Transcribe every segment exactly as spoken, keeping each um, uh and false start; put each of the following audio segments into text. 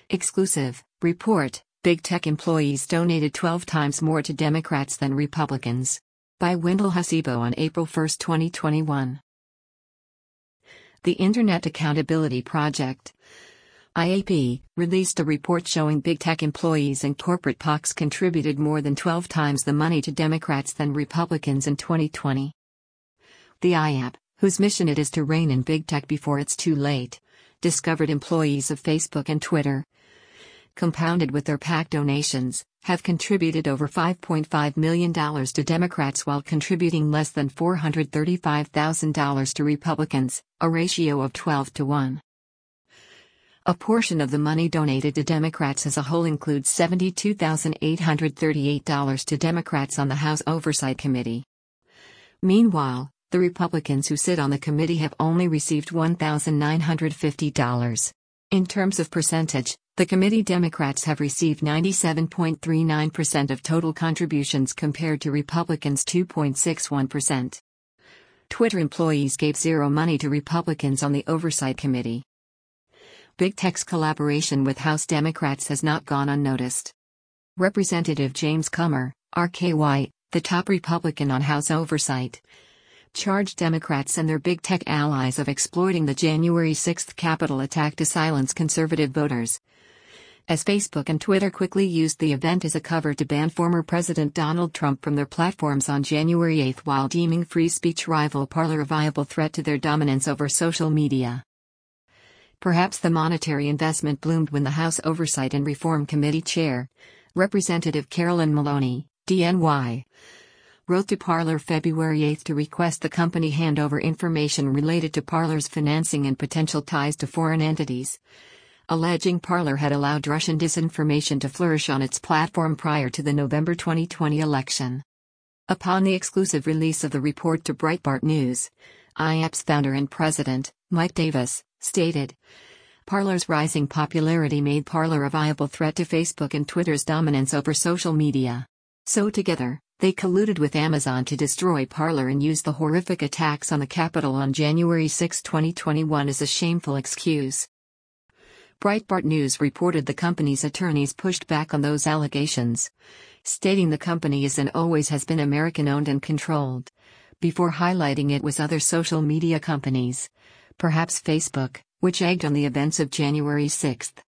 Exclusive report: Big Tech employees donated twelve times more to Democrats than Republicans. By Wendell Hasebo on April first, twenty twenty-one. The Internet Accountability Project, I A P, released a report showing Big Tech employees and corporate P O Cs contributed more than twelve times the money to Democrats than Republicans in twenty twenty. The I A P, whose mission it is to rein in Big Tech before it's too late, discovered employees of Facebook and Twitter, compounded with their PAC donations, have contributed over five point five million dollars to Democrats while contributing less than four hundred thirty-five thousand dollars to Republicans, a ratio of twelve to one. A portion of the money donated to Democrats as a whole includes seventy-two thousand eight hundred thirty-eight dollars to Democrats on the House Oversight Committee. Meanwhile, the Republicans who sit on the committee have only received one thousand nine hundred fifty dollars. In terms of percentage, the committee Democrats have received ninety-seven point three nine percent of total contributions compared to Republicans' two point six one percent. Twitter employees gave zero money to Republicans on the Oversight Committee. Big Tech's collaboration with House Democrats has not gone unnoticed. Representative James Comer, R K Y, the top Republican on House Oversight, charged Democrats and their Big Tech allies of exploiting the January sixth Capitol attack to silence conservative voters, as Facebook and Twitter quickly used the event as a cover to ban former President Donald Trump from their platforms on January eighth while deeming free speech rival Parler a viable threat to their dominance over social media. Perhaps the monetary investment bloomed when the House Oversight and Reform Committee Chair, Representative Carolyn Maloney, D N Y, wrote to Parler February eighth to request the company hand over information related to Parler's financing and potential ties to foreign entities, alleging Parler had allowed Russian disinformation to flourish on its platform prior to the November twenty twenty election. Upon the exclusive release of the report to Breitbart News, I A P's founder and president, Mike Davis, stated, "Parler's rising popularity made Parler a viable threat to Facebook and Twitter's dominance over social media. So together, they colluded with Amazon to destroy Parler and used the horrific attacks on the Capitol on January sixth, twenty twenty-one as a shameful excuse." Breitbart News reported the company's attorneys pushed back on those allegations, stating the company is and always has been American-owned and controlled, before highlighting it was other social media companies, perhaps Facebook, which egged on the events of January sixth.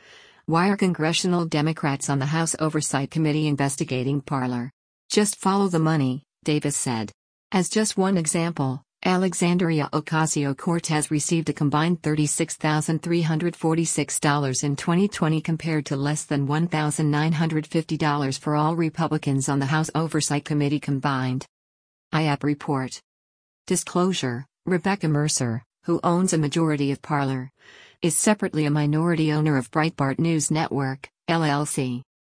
Why are congressional Democrats on the House Oversight Committee investigating Parler? Just follow the money, Davis said. As just one example, Alexandria Ocasio-Cortez received a combined thirty-six thousand three hundred forty-six dollars in twenty twenty compared to less than one thousand nine hundred fifty dollars for all Republicans on the House Oversight Committee combined. I A P report. Disclosure: Rebecca Mercer, who owns a majority of Parler, is separately a minority owner of Breitbart News Network, L L C.